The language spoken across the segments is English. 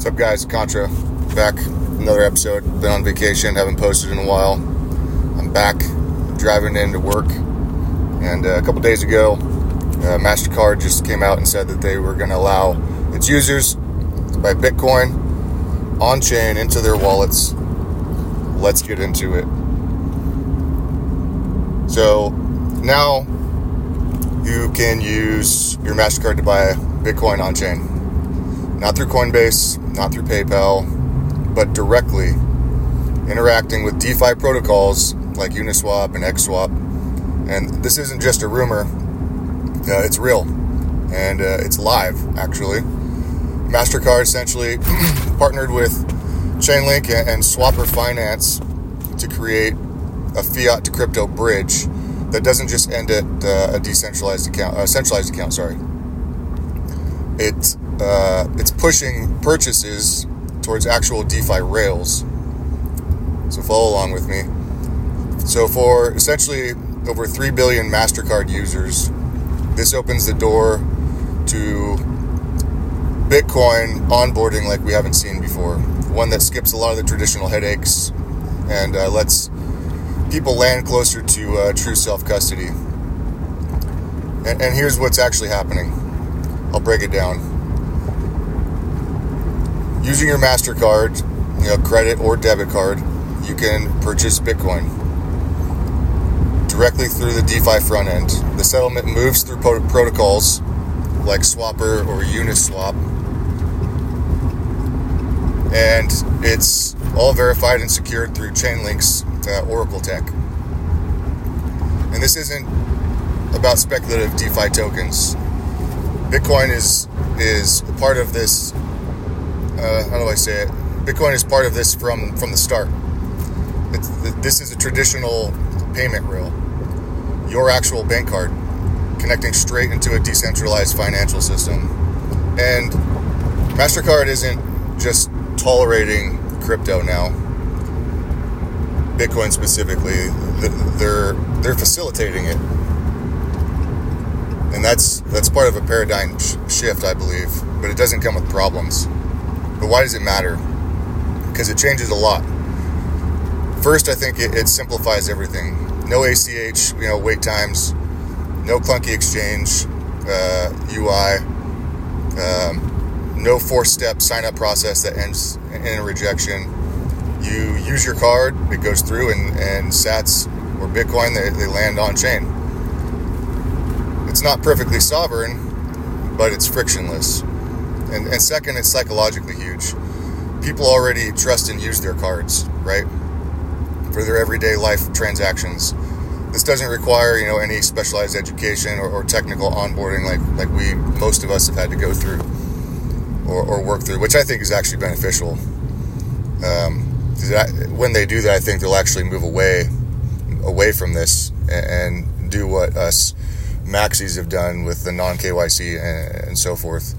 What's up, guys? Contra back, another episode. Been on vacation, haven't posted in a while. I'm back driving into work, and a couple days ago MasterCard just came out and said that they were going to allow its users to buy Bitcoin on-chain into their wallets. Let's get into it. So now you can use your MasterCard to buy Bitcoin on-chain. Not through Coinbase, not through PayPal, but directly interacting with DeFi protocols like Uniswap and XSwap. And this isn't just a rumor, it's real. And it's live, actually. MasterCard essentially partnered with Chainlink and Swapper Finance to create a fiat to crypto bridge that doesn't just end at a centralized account. It's pushing purchases towards actual DeFi rails. So follow along with me. So for essentially over 3 billion MasterCard users, this opens the door to Bitcoin onboarding like we haven't seen before. One that skips a lot of the traditional headaches and lets people land closer to true self-custody. And here's what's actually happening. I'll break it down. Using your MasterCard, credit or debit card, you can purchase Bitcoin directly through the DeFi front end. The settlement moves through protocols like Swapper or Uniswap, and it's all verified and secured through Chainlink's Oracle tech. And this isn't about speculative DeFi tokens. Bitcoin is a part of this. How do I say it? Bitcoin is part of this from the start. This is a traditional payment rail. Your actual bank card connecting straight into a decentralized financial system. And MasterCard isn't just tolerating crypto now. Bitcoin specifically, they're facilitating it. And that's part of a paradigm shift, I believe. But it doesn't come with problems. But why does it matter? Because it changes a lot. First, I think it simplifies everything. No ACH, wait times. No clunky exchange UI. No four-step sign-up process that ends in a rejection. You use your card, it goes through, and Sats or Bitcoin, they land on-chain. It's not perfectly sovereign, but it's frictionless. And second, it's psychologically huge. People already trust and use their cards, right? For their everyday life transactions. This doesn't require, any specialized education or technical onboarding like most of us have had to go through or work through, which I think is actually beneficial. When they do that, I think they'll actually move away from this and do what us maxis have done with the non-KYC and so forth.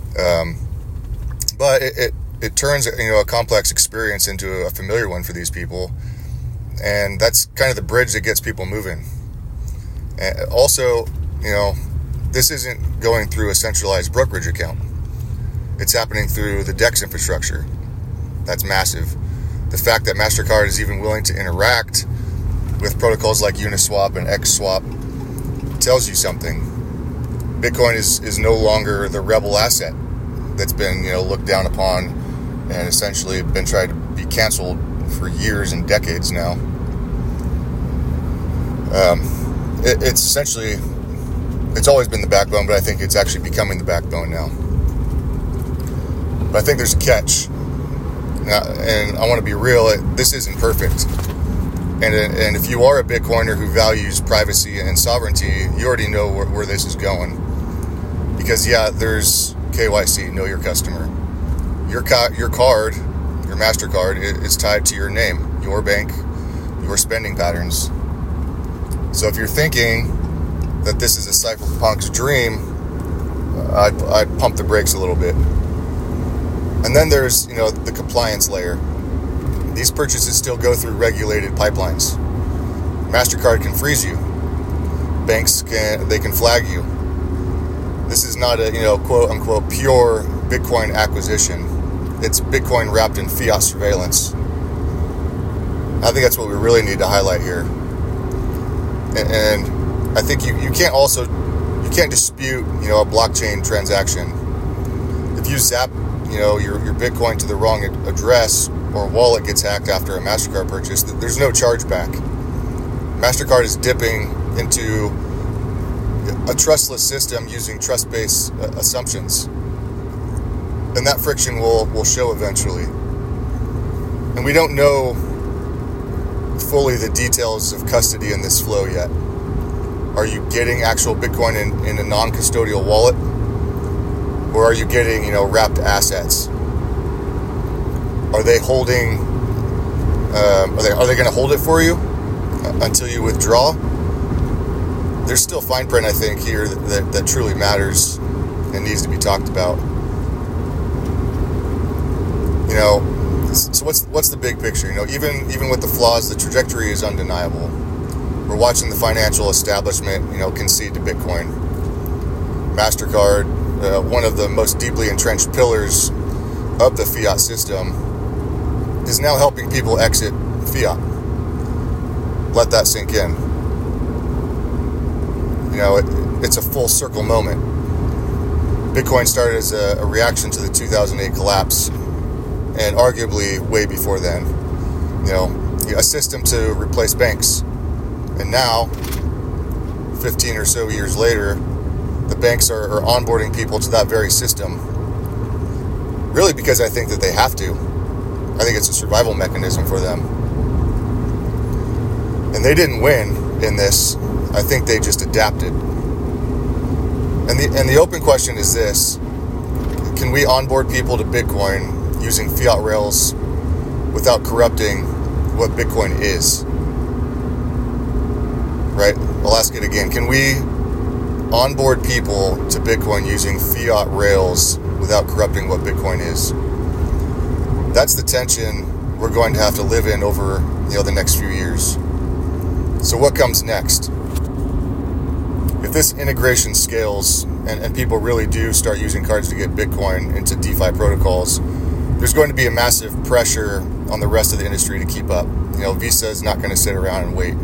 But it turns a complex experience into a familiar one for these people, and that's kind of the bridge that gets people moving. And also, this isn't going through a centralized brokerage account. It's happening through the DEX infrastructure. That's massive. The fact that MasterCard is even willing to interact with protocols like Uniswap and XSwap tells you something. Bitcoin is no longer the rebel asset that's been looked down upon and essentially been tried to be canceled for years and decades now. It's essentially, it's always been the backbone, but I think it's actually becoming the backbone now. But I think there's a catch. Now, and I want to be real, this isn't perfect. And if you are a Bitcoiner who values privacy and sovereignty, you already know where this is going. Because there's KYC, know your customer. Your card, your MasterCard, is tied to your name, your bank, your spending patterns. So if you're thinking that this is a cypherpunk's dream, I'd pump the brakes a little bit. And then there's, the compliance layer. These purchases still go through regulated pipelines. MasterCard can freeze you. Banks can flag you. This is not a, quote unquote, pure Bitcoin acquisition. it's Bitcoin wrapped in fiat surveillance. I think that's what we really need to highlight here. And I think you can't dispute, a blockchain transaction. If you zap, your Bitcoin to the wrong address, or wallet gets hacked after a MasterCard purchase, there's no chargeback. MasterCard is dipping into a trustless system using trust-based assumptions. And that friction will show eventually. And we don't know fully the details of custody in this flow yet. Are you getting actual Bitcoin in a non-custodial wallet? Or are you getting, wrapped assets? Are they holding, are they going to hold it for you until you withdraw? There's still fine print, I think, here that truly matters and needs to be talked about. So what's the big picture? Even with the flaws, the trajectory is undeniable. We're watching the financial establishment, concede to Bitcoin. MasterCard, one of the most deeply entrenched pillars of the fiat system, is now helping people exit fiat. Let that sink in. It's a full circle moment. Bitcoin started as a reaction to the 2008 collapse, and arguably way before then. A system to replace banks. And now, 15 or so years later, the banks are onboarding people to that very system. Really because I think that they have to. I think it's a survival mechanism for them. And they didn't win in this. I think they just adapted. And the open question is this: can we onboard people to Bitcoin using fiat rails without corrupting what Bitcoin is? Right? I'll ask it again. Can we onboard people to Bitcoin using fiat rails without corrupting what Bitcoin is? That's the tension we're going to have to live in over the next few years. So what comes next? If this integration scales and people really do start using cards to get Bitcoin into DeFi protocols, there's going to be a massive pressure on the rest of the industry to keep up. Visa is not going to sit around and wait.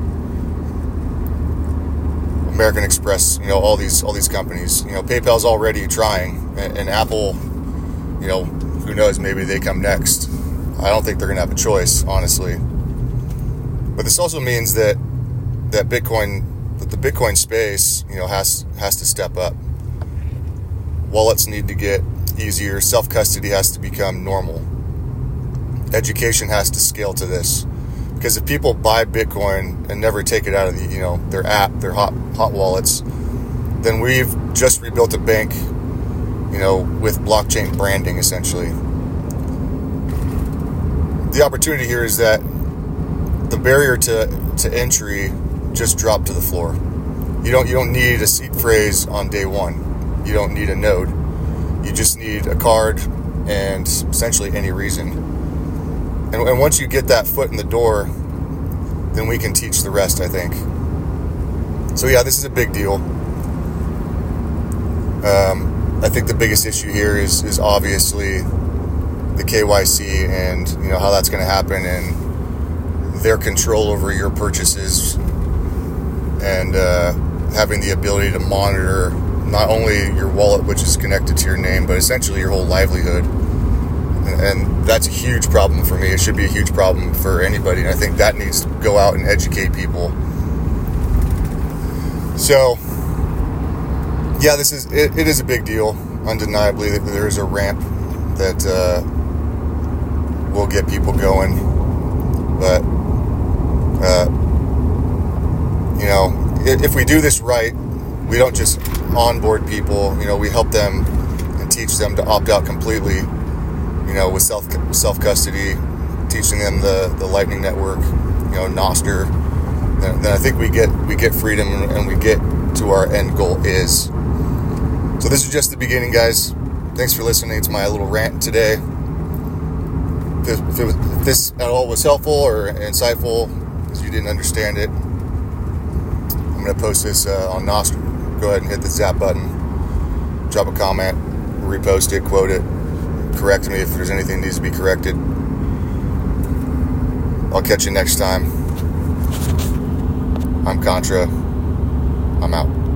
American Express, all these companies, PayPal's already trying, and Apple, who knows, maybe they come next. I don't think they're going to have a choice, honestly. But this also means that the Bitcoin space, has to step up. Wallets need to get easier. Self-custody has to become normal. Education has to scale to this. Because if people buy Bitcoin and never take it out of their app, their hot wallets, then we've just rebuilt a bank, with blockchain branding, essentially. The opportunity here is that the barrier to entry just dropped to the floor. You don't need a seed phrase on day one. You don't need a node. You just need a card and essentially any reason. And once you get that foot in the door, then we can teach the rest, I think. So yeah, this is a big deal. I think the biggest issue here is obviously the KYC and how that's going to happen, and their control over your purchases, and having the ability to monitor not only your wallet, which is connected to your name, but essentially your whole livelihood. And that's a huge problem for me. It should be a huge problem for anybody. And I think that needs to go out and educate people. So, yeah, it is a big deal. Undeniably, that there is a ramp that will get people going. But, if we do this right, we don't just onboard people. We help them and teach them to opt out completely. With self-custody, teaching them the Lightning Network, Nostr, then I think we get freedom and we get to our end goal is. So this is just the beginning, guys. Thanks for listening to my little rant today. If this at all was helpful or insightful, because you didn't understand it, I'm going to post this on Nostr. Go ahead and hit the zap button, drop a comment, repost it, quote it. correct me if there's anything that needs to be corrected. I'll catch you next time. I'm Contra. I'm out.